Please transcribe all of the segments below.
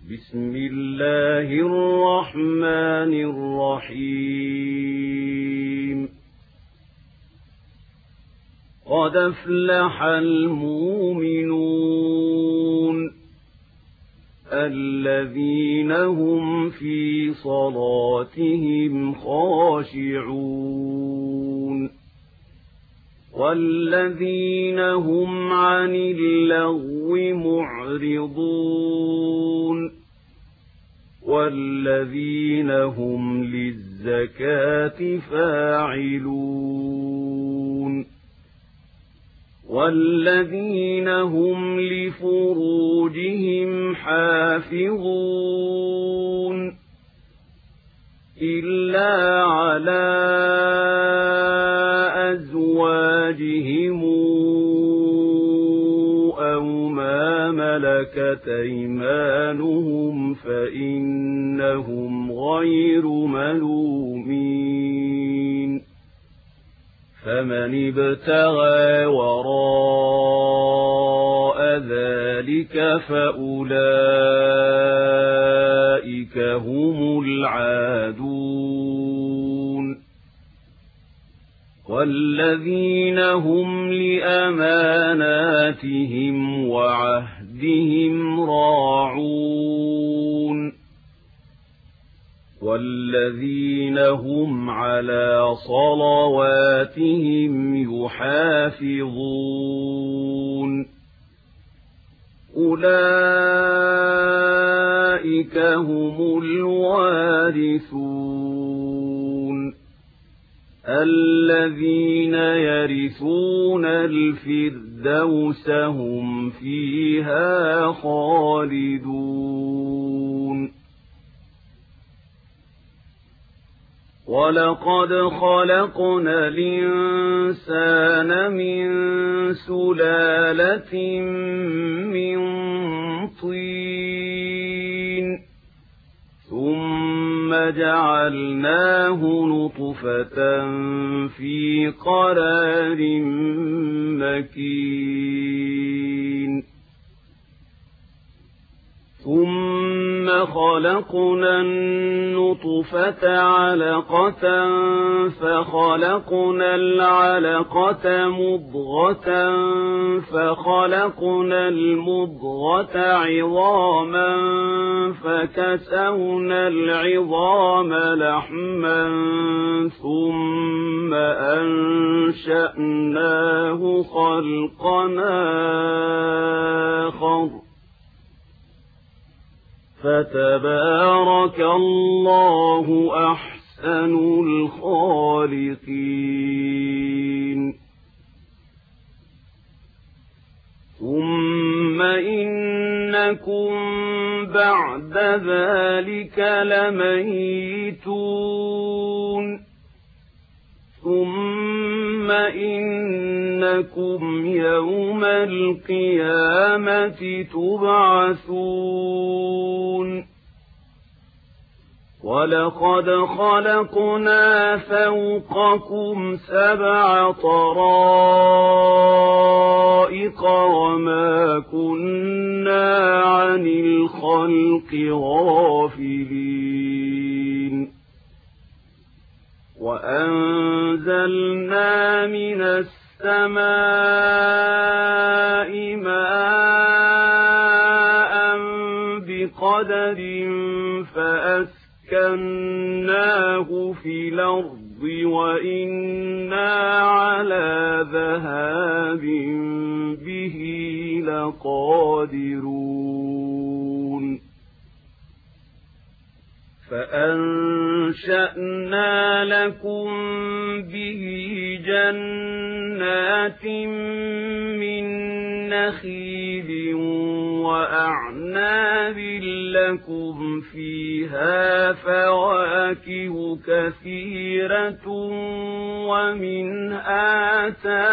بسم الله الرحمن الرحيم قد أفلح المؤمنون الذين هم في صلاتهم خاشعون والذين هم عن اللغو معرضون والذين هم للزكاة فاعلون والذين هم لفروجهم حافظون إلا على أزواجهم أو ما ملكت أيمانهم فإنهم غير ملومين فمن ابتغى وراء ذلك فأولئك هم العادون والذين هم لأماناتهم وعهدهم راعون والذين هم على صلواتهم يحافظون أولئك هم الوارثون الذين يرثون الفردوس هم فيها خالدون ولقد خلقنا الإنسان من سلالة من طين ثم جعلناه نطفة في قرار مكين ثم خلقنا النطفة علقة فخلقنا العلقة مضغة فخلقنا المضغة عظاما فكسونا العظام لحما ثم أنشأناه خلقا آخر فتبارك الله أحسن الخالقين ثم إنكم بعد ذلك لميتون ثم إنكم يوم القيامة تبعثون ولقد خلقنا فوقكم 7 طرائق وما كنا عن الخلق غافلين وأنزلنا من السماء ماء بقدر فأسكناه في الأرض وإنا على ذهاب به لقادرون فأنشأنا لكم به جنات من نخيل وأعناب لكم فيها فواكه كثيرة ومنها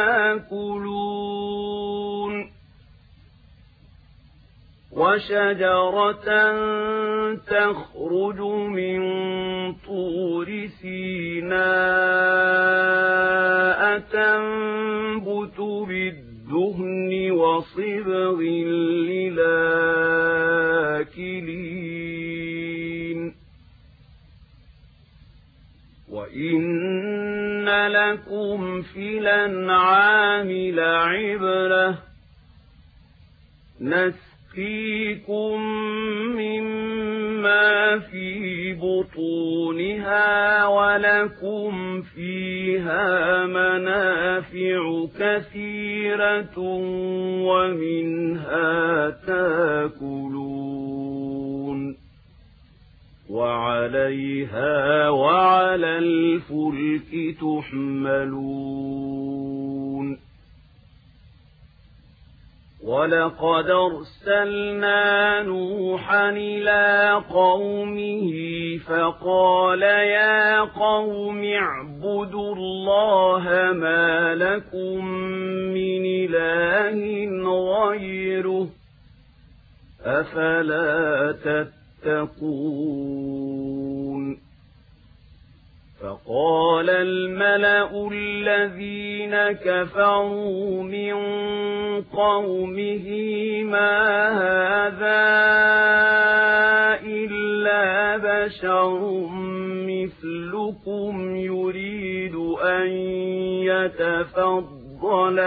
تأكلون وشجرة تخرج من طور سيناء تنبت بالدهن وصبغ للآكلين وَإِنَّ لَكُمْ فِي الْأَنْعَامِ لَعِبْرَةً نَسْقِيكُم مِّمَّا فِي بُطُونِهَا وَلَكُمْ فِيهَا مَنَافِعُ كَثِيرَةٌ وَمِنْهَا تَأْكُلُونَ وَعَلَيْهَا وَعَلَى الْفُلْكِ تُحْمَلُونَ وَلَقَدْ أَرْسَلْنَا نُوحًا إِلَىٰ قَوْمِهِ فَقَالَ يَا قَوْمِ اعْبُدُوا اللَّهَ مَا لَكُم مِّنْ إِلَٰهٍ غَيْرُهُ أَفَلَا تَتَّقُونَ فَقَالَ الْمَلَأُ الَّذِينَ كَفَرُوا مِنْ قَوْمِهِ مَا هَذَا إِلَّا بَشَرٌ مِثْلُكُمْ يُرِيدُ أَنْ يَتَفَضَّلَ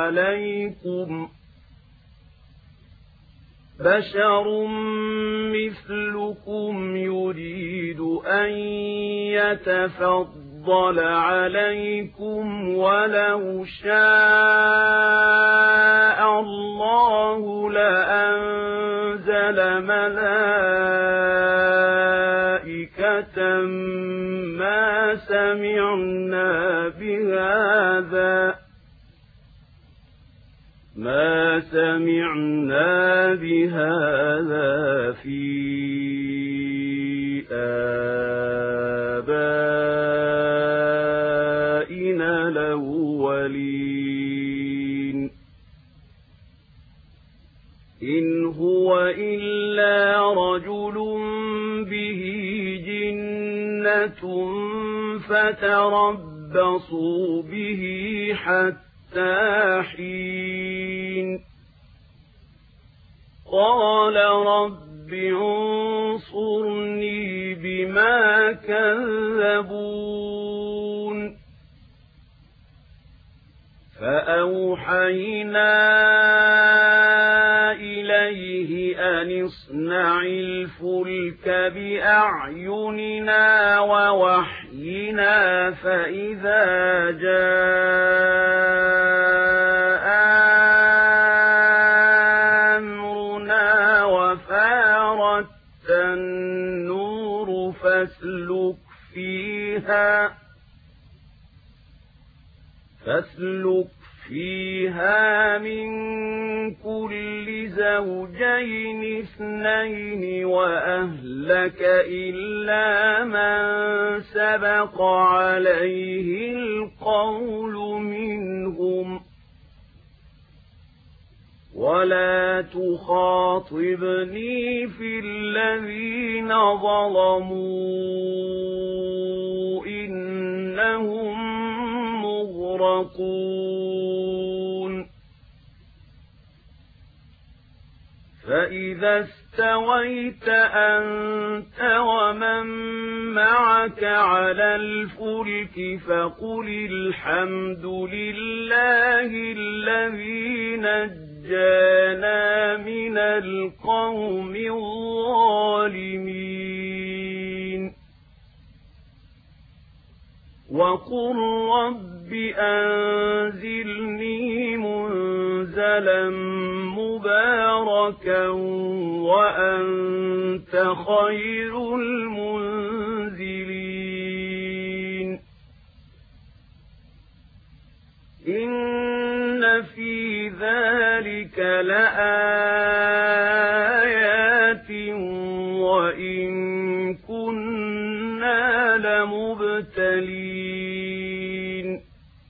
عليكم وَلَوْ شَاءَ اللَّهُ لَأَنزَلَ مَلَائِكَةً مَا سَمِعْنَا بِهَذَا فِي آبَائِنَا الْأَوَّلِينَ إِنْ هُوَ إِلَّا رَجُلٌ بِهِ جِنَّةٌ فَتَرَبَّصُوا بِهِ حَتَّىٰ حِينٍ قَالَ رَبِّ انصُرْنِي بِمَا كَذَّبُونِ فَأَوْحَيْنَا إِلَيْهِ أَنِ اصْنَعِ الْفُلْكَ بِأَعْيُنِنَا وَوَحْيِنَا فَإِذَا جَاءَ أَمْرُنَا وَفَارَتِ النُّورُ فاسلك فيها من كل زوجين اثنين وأهلك إلا من سبق عليه القول منهم ولا تخاطبني في الذين ظلموا إنهم مغرقون فإذا استويت أنت ومن معك على الفلك فقل الحمد لله الذي نجانا من القوم الظالمين وقل رب أنزلني منزلا مباركا وأنت خير المنزلين إن في ذلك لآيات وإن كنا لمبتلين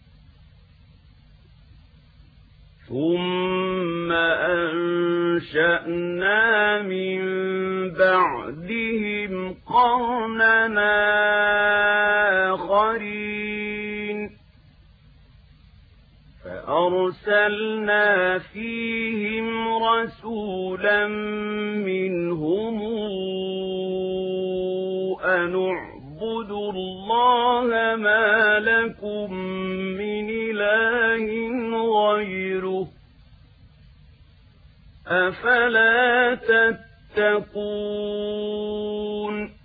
ثم أنشأنا من بعدهم قرننا آخرين فأرسلنا فيهم رسولا منهم أن اعبدوا اعبدوا الله ما لكم من إله غيره أفلا تتقون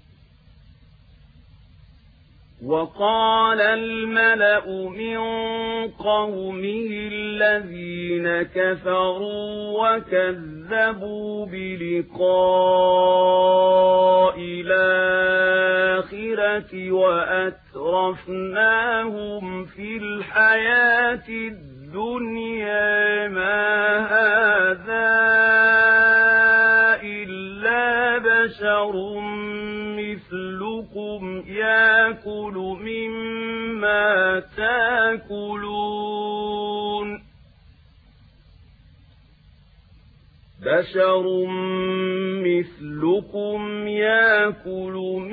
وقال الملأ من قومه الذين كفروا وكذبوا بلقاء الآخرة وأترفناهم في الحياة الدنيا ما هذا إلا بشر مثلكم يأكل مما تأكلون بشر مثلكم يأكل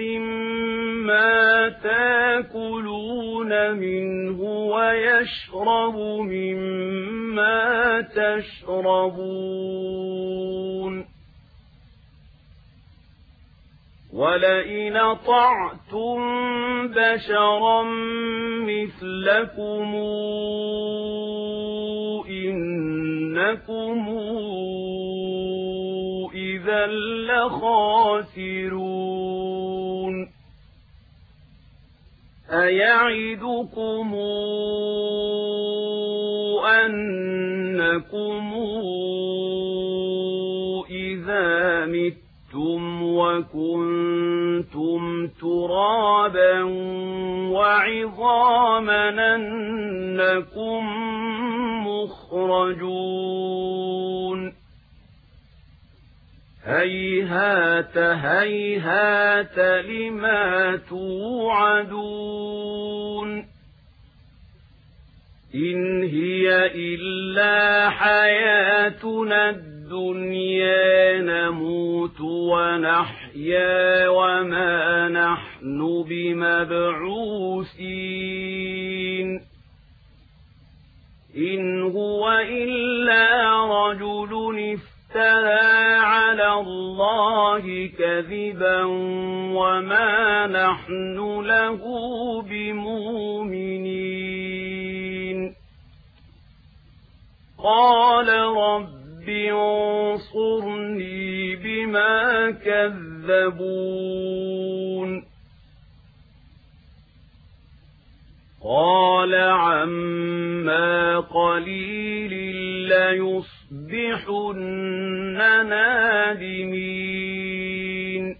مما تأكلون منه ويشرب مما تشربون ولئن أطعتم بشرا مثلكم إنكم إذا لخاسرون أيعدكم أنكم إذا متم وكنتم ترابا وعظاما أنكم مخرجون هيهات هيهات لما توعدون إن هي إلا حياتنا الدنيا نموت ونحيا وما نحن بمبعوثين إن هو إلا رجل افترى على الله كذبا وما نحن له بمؤمنين قال رب انصرني بما كذبون قال عما قليل ليصبحن نادمين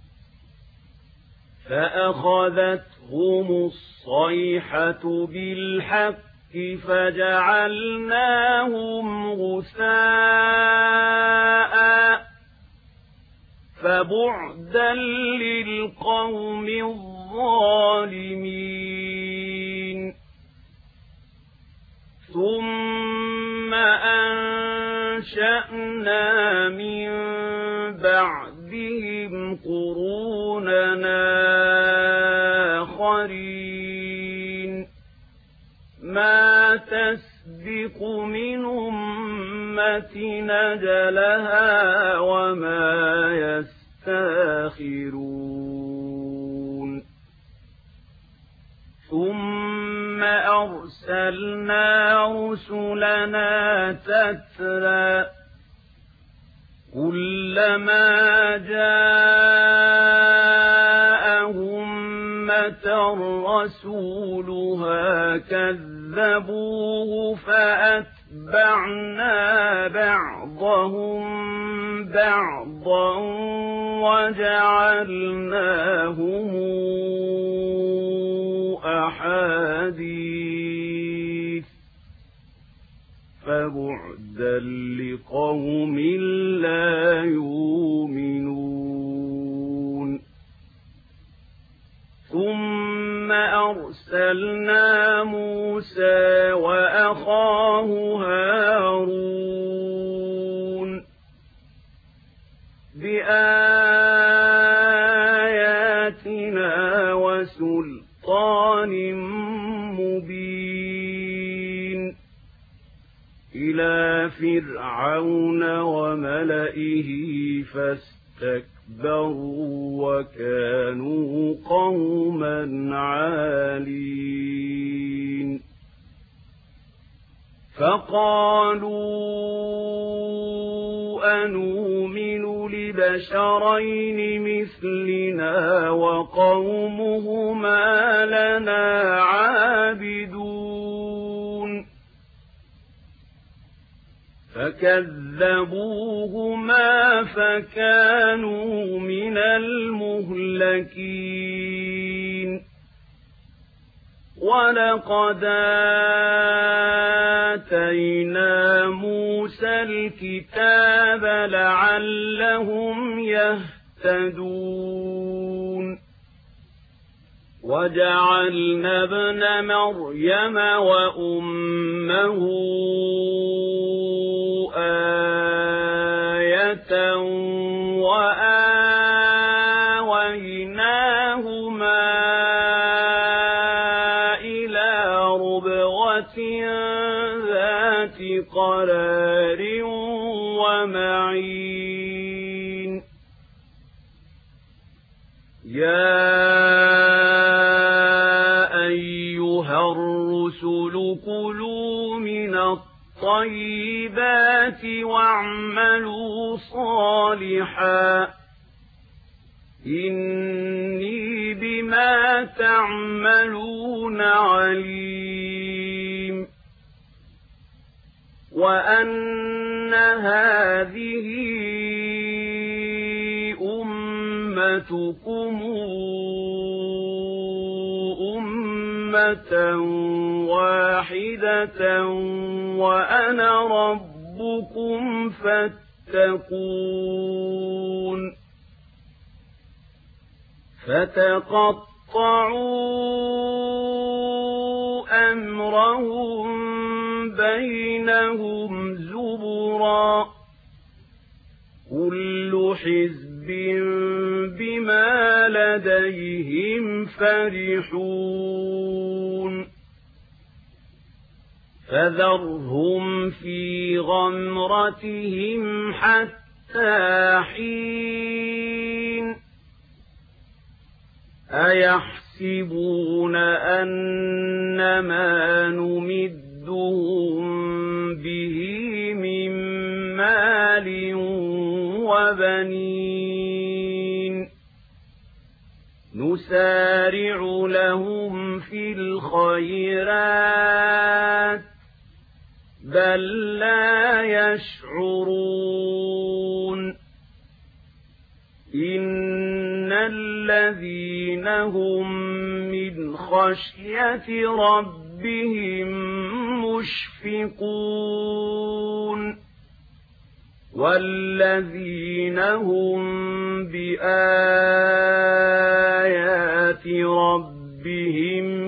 فأخذتهم الصيحة بالحق فجعلناهم غثاء فبعدا للقوم الظالمين ثم أنشأنا من بعدهم قروننا آخرين ما تسبق من أمة أجلها وما يستاخرون ثم أرسلنا رسلنا تترى كلما جاء أمة رسولها كذبوه فأتبعنا بعضهم بعضا وجعلناهم أحاديث فبعدا لقوم لا يؤمنون ثم أرسلنا موسى وأخاه هارون بآياتنا وسلطان مبين إلى فرعون وملئه فاستكبروا اسْتَكْبَرُوا وَكَانُوا قَوْمًا عَالِينَ فَقَالُوا أَنُؤْمِنُ لِبَشَرَيْنِ مِثْلِنَا وَقَوْمُهُمَا لَنَا عَابِدُونَ فَكَذَّبُوهُمَا فَكَانُوا مِنَ الْمُهْلَكِينَ وَلَقَدْ آتَيْنَا مُوسَى الْكِتَابَ لَعَلَّهُمْ يَهْتَدُونَ وَجَعَلْنَا ابْنَ مَرْيَمَ وَأُمَّهُ آيَةً وَآوَيْنَاهُمَا إِلَى رُبْوَةٍ ذَاتِ قَرَارٍ وَمَعِينٍ يَا أَيُّهَا الرُّسُلُ كُلُوا مِنَ الطَّيِّبَاتِ وَاعْمَلُوا صَالِحًا إِنِّي بِمَا تَعْمَلُونَ عَلِيمٌ وَأَنَّ هَٰذِهِ أُمَّتُكُمْ أُمَّةً وَاحِدَةً وَأَنَا رَبُّكُمْ فَاتَّقُونِ فَتَقَطَّعُوا أَمْرَهُم بَيْنَهُمْ زُبُرًا كُلُّ حِزْبٍ بِمَا لَدَيْهِمْ فَرِحُونَ فَذَرْهُمْ فِي غَمْرَتِهِمْ حَتَّىٰ حِينٍ أَيَحْسَبُونَ أَنَّمَا نُمِدُّهُم بِهِ مِن مَّالٍ وَبَنِينَ نُسَارِعُ لَهُمْ فِي الْخَيْرَاتِ بَل لَّا يَشْعُرُونَ إِنَّ الَّذِينَ هُم مِّنْ خَشْيَةِ رَبِّهِم مُّشْفِقُونَ وَالَّذِينَ هُم بِآيَاتِ رَبِّهِمْ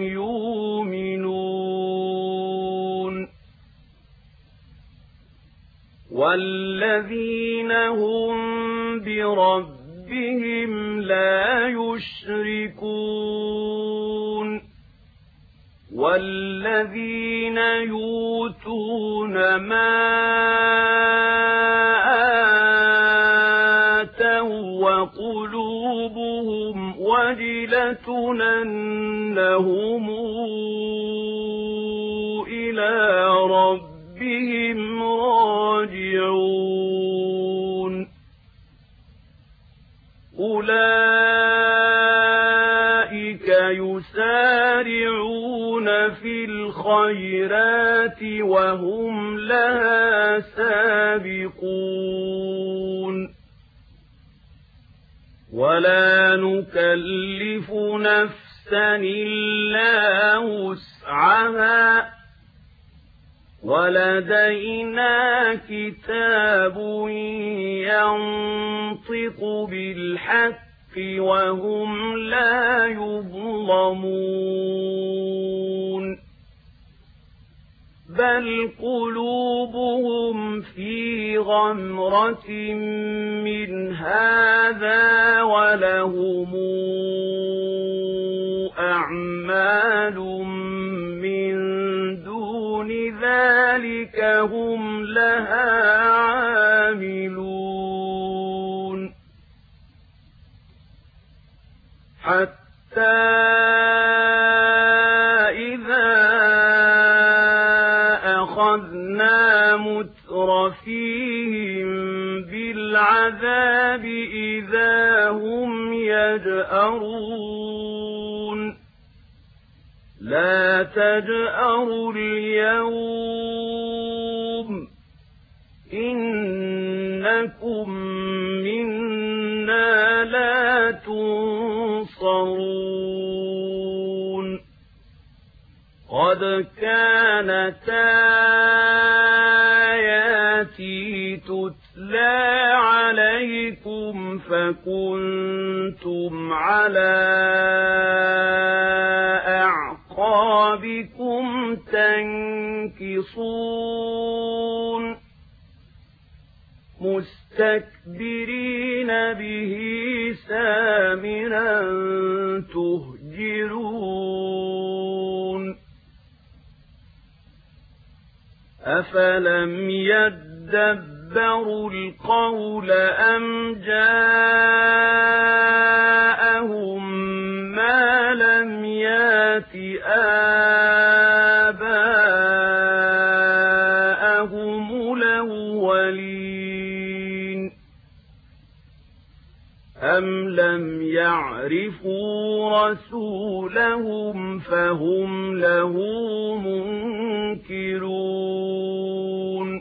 يُؤْمِنُونَ وَالَّذِينَ هُم بِرَبِّهِمْ لَا يُشْرِكُونَ وَالَّذِينَ يُؤْتُونَ مَا آتَوا وَقُلُوبُهُمْ وَجِلَةٌ أَنَّهُمْ إِلَىٰ رَبِّهِمْ راجعون أُولَٰئِكَ يُسَارِعُونَ فِي الْخَيْرَاتِ وَهُمْ لَهَا سَابِقُونَ وَلَا نُكَلِّفُ نَفْسًا إِلَّا وُسْعَهَا وَلَدَيْنَا كِتَابٌ يَنطِقُ بِالْحَقِّ وَهُمْ لَا يُظْلَمُونَ بَلْ قُلُوبُهُمْ فِي غَمْرَةٍ مِّنْ هَٰذَا وَلَهُمْ أَعْمَالٌ مِّن دُونِ ذَٰلِكَ هُمْ لَهَا عَامِلُونَ حتى إذا أخذنا مترفيهم بالعذاب إذا هم يجأرون لا تجأروا اليوم إنكم منا لا تنصرون قد كانت آياتي تتلى عليكم فكنتم على أعقابكم تنكصون مستكبرين به سامرا تهجرون أفلم يدبروا القول أم جاءهم ما لم يات آباءهم الأولين أم لم يعرفوا رسولهم فهم له منكرون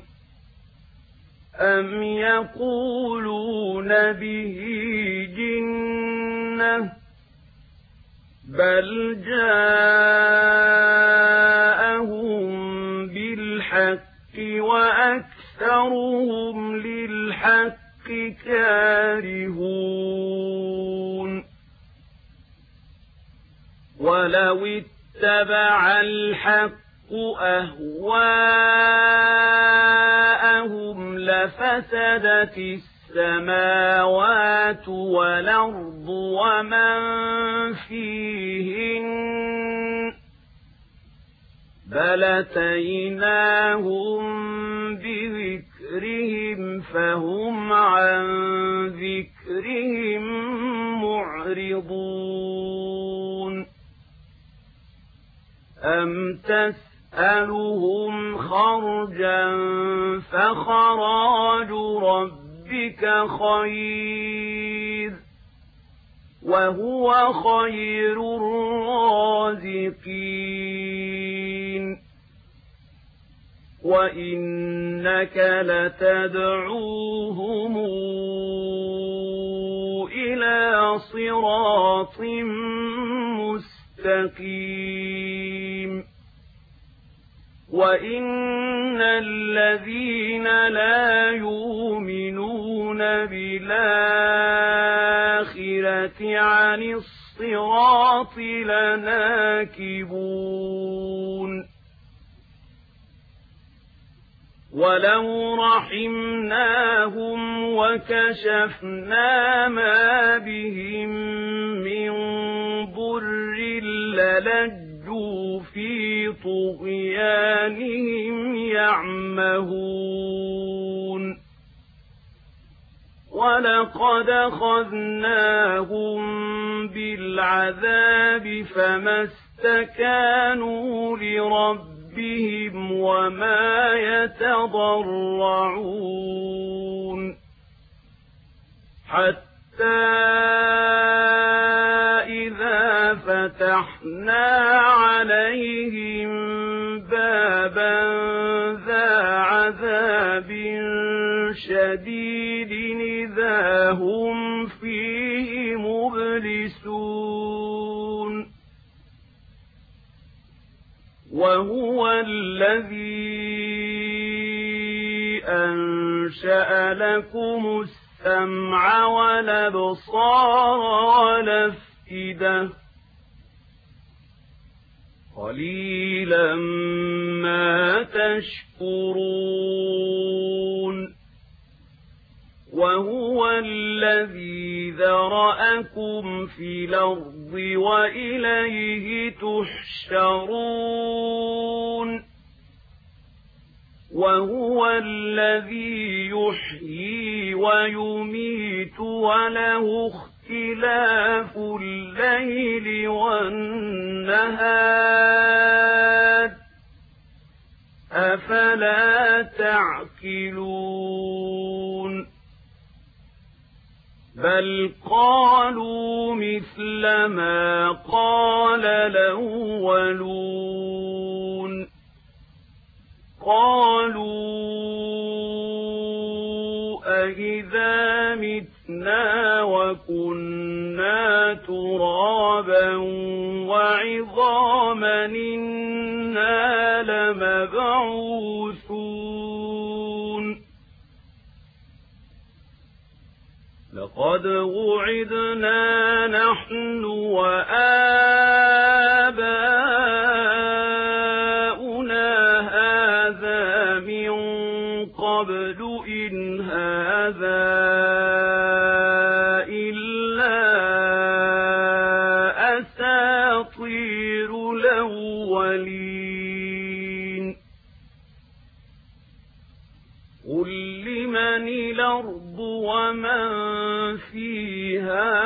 أم يقولون به جنة بل جاءهم بالحق وأكثرهم للحق كارهون ولو اتبع الحق أهواءهم لفسدت السماوات والأرض ومن فيهن بل أتيناهم بذكرهم فهم عن ذكرهم معرضون أم تسألهم خرجا فخراج ربك خير وهو خير الرازقين وإنك لتدعوهم إلى صراط مستقيم وإن الذين لا يؤمنون بالآخرة عن الصراط لناكبون ولو رحمناهم وكشفنا ما بهم من ضر للجوا في طغيانهم يعمهون ولقد أخذناهم بالعذاب فما استكانوا لربهم وما يتضرعون حتى إذا فتحنا عليهم بابا ذا عذاب شديد إذا هم فيه مبلسون وهو الذي أنشأ لكم السمع والأبصار والأفئدة قليلا ما تشكرون وهو الذي ذرأكم في الأرض وإليه تحشرون وهو الذي يحيي ويميت وله اختلاف الليل والنهار أفلا تعقلون بل قالوا مثل ما قال الأولون قالوا أإذا متنا وكنا ترابا وعظاما إنا لمبعوثون لقد وعدنا نحن وآباؤنا هذا من قبل إن هذا إلا أساطير الأولين قل لمن الأرض ومن فيها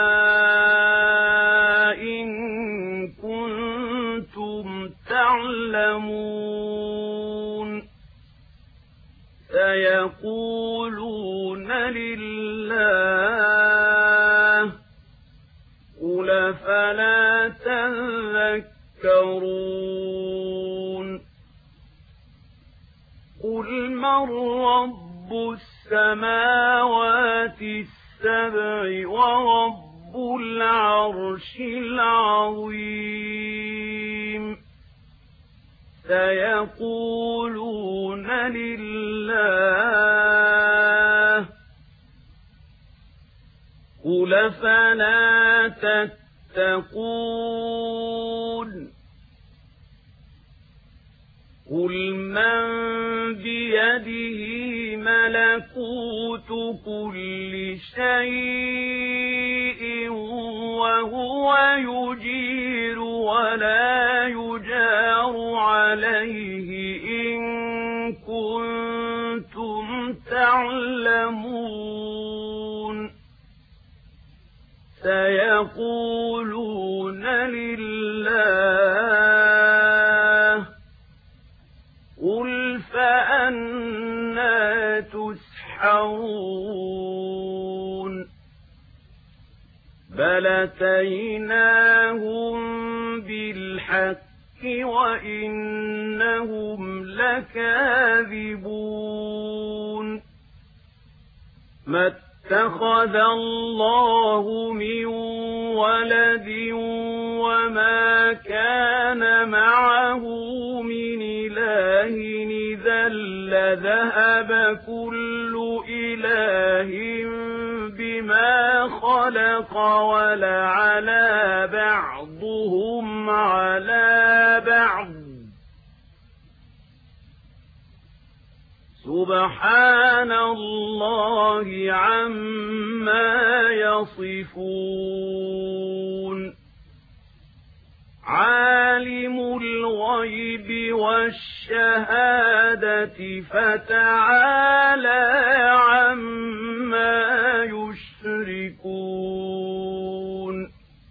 إن كنتم تعلمون سيقولون لله قل فلا تذكرون قل من رب السماوات السبع ورب العرش العظيم سيقولون لله قل فلا تتقون قل من بيده ملكوت كل شيء وهو يجير ولا يجار عليه إن كنتم تعلمون سيقولون لله قل فأنى تسحرون بل أتيناهم بالحق وإنهم لكاذبون ما اتخذ الله من ولد وما كان معه من إله إذا لذهب كل إله بما خلق ولعلى بعضهم على بعض سبحان الله عما يصفون عالم الغيب والشهادة فتعالى عما يشركون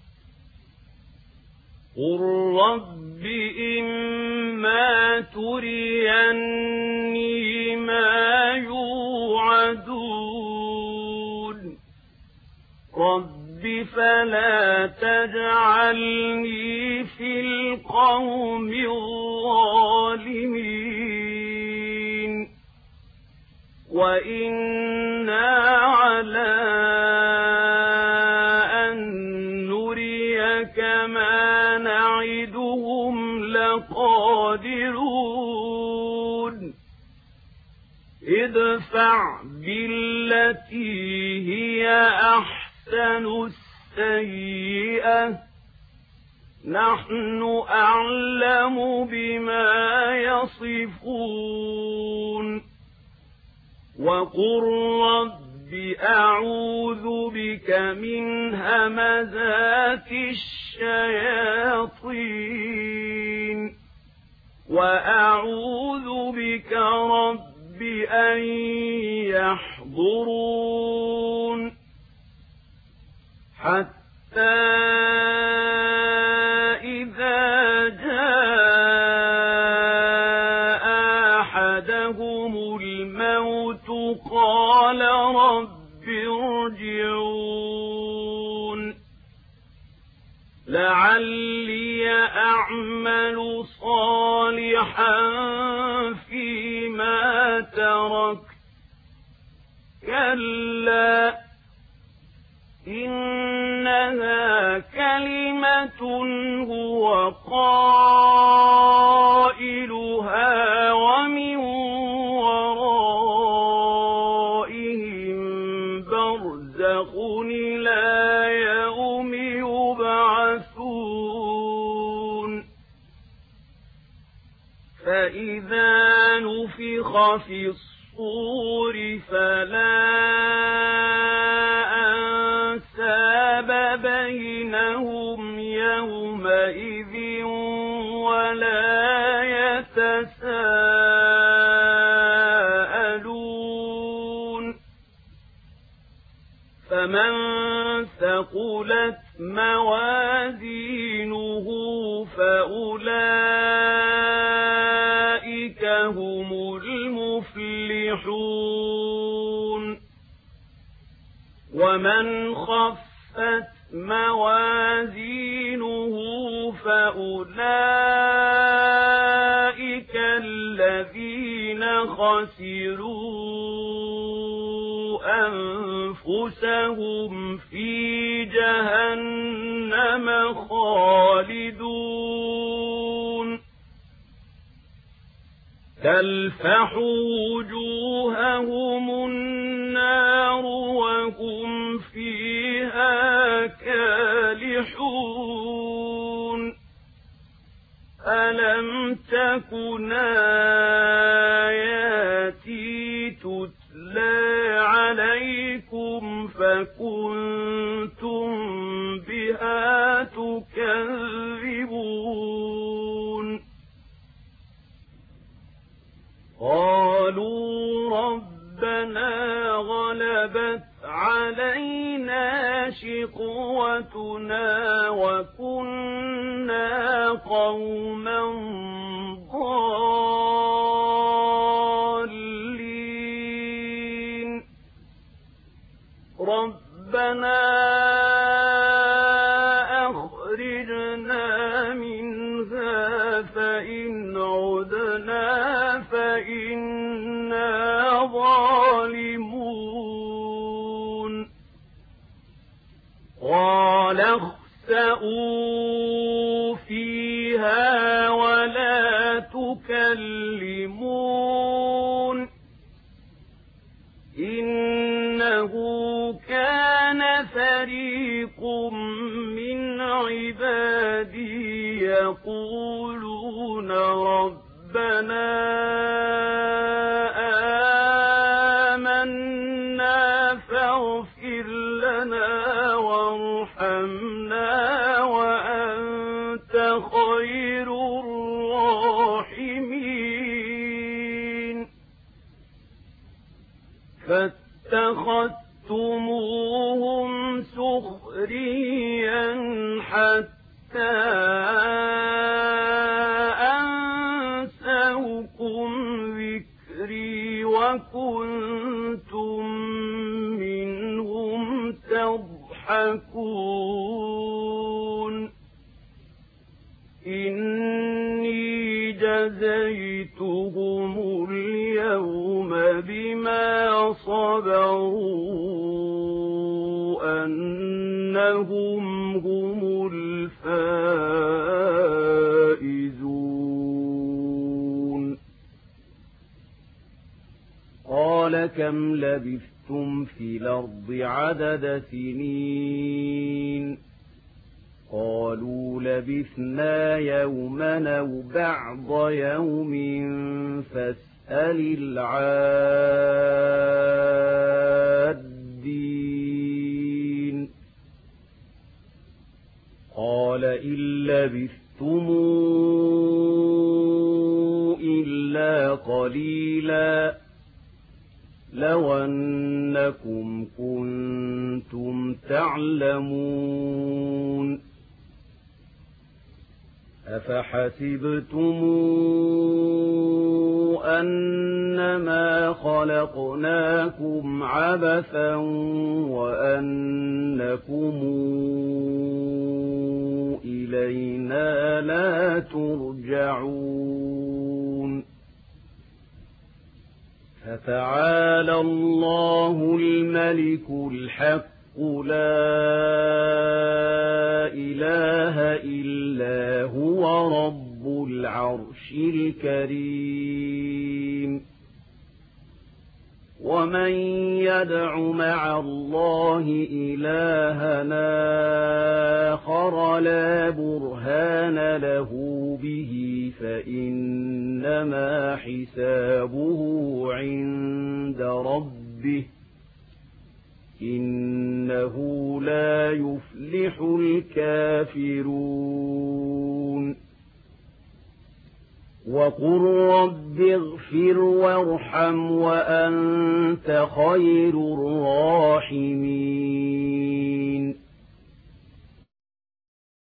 قل رب إما تريني ما يوعدون رب فلا تجعلني في القوم الظالمين وإنا على أن نريك ما نعدهم لقادرون ادفع بالتي هي أحسن السيئة نحن أعلم بما يصفون وقل رب أعوذ بك من همزات الشياطين وأعوذ بك رب أن يحضرون حتى إذا جاء أحدهم الموت قال رب ارجعون لعلي أعمل صالحا فيما تركت كلا إنها كلمة هو قائلها ومن ورائهم برزخ إلى يوم يبعثون فإذا نفخ في الصور فلا أنساب بينهم يومئذ ولا يتساءلون فمن ثقلت موازينه فأولئك هم المفلحون ومن خفت موازينه فأولئك الذين خسروا أنفسهم في جهنم خالدون تلفح وجوههم النار وهم فيها كالحون ألم تكن آياتي تتلى عليكم فكنتم بها تكذبون قالوا ربنا غلبت علينا شقوتنا وكنا قوما ضالين ربنا أخرجنا منها فإن عدنا فإنا ظالمون قال اخسئوا فيها ولا تكلمون إنه كان فريق من عبادي يقولون ربنا آمنا فاغفر لنا وارحمنا وأنت خير الراحمين فاتخذتموهم سخريا حتى أنسوكم ذكري وكنتم منهم تضحكون إني جزيتهم اليوم بما صبروا أنهم هم الفائزون قال كم لبثتم في الأرض عدد سنين قالوا لبثنا يوما أو بعض يوم فاسأل العادين قال إن لبثتم إلا قليلا لو أنكم كنتم تعلمون أفحسبتم أنما خلقناكم عبثا وأنكم إلينا لا ترجعون فتعالى الله الملك الحق لا إله إلا هو رب العرش الكريم ومن يدع مع الله إلهنا آخر لا برهان له به فإنما حسابه عند ربه إنه لا يفلح الكافرون وقل رب اغفر وارحم وأنت خير الراحمين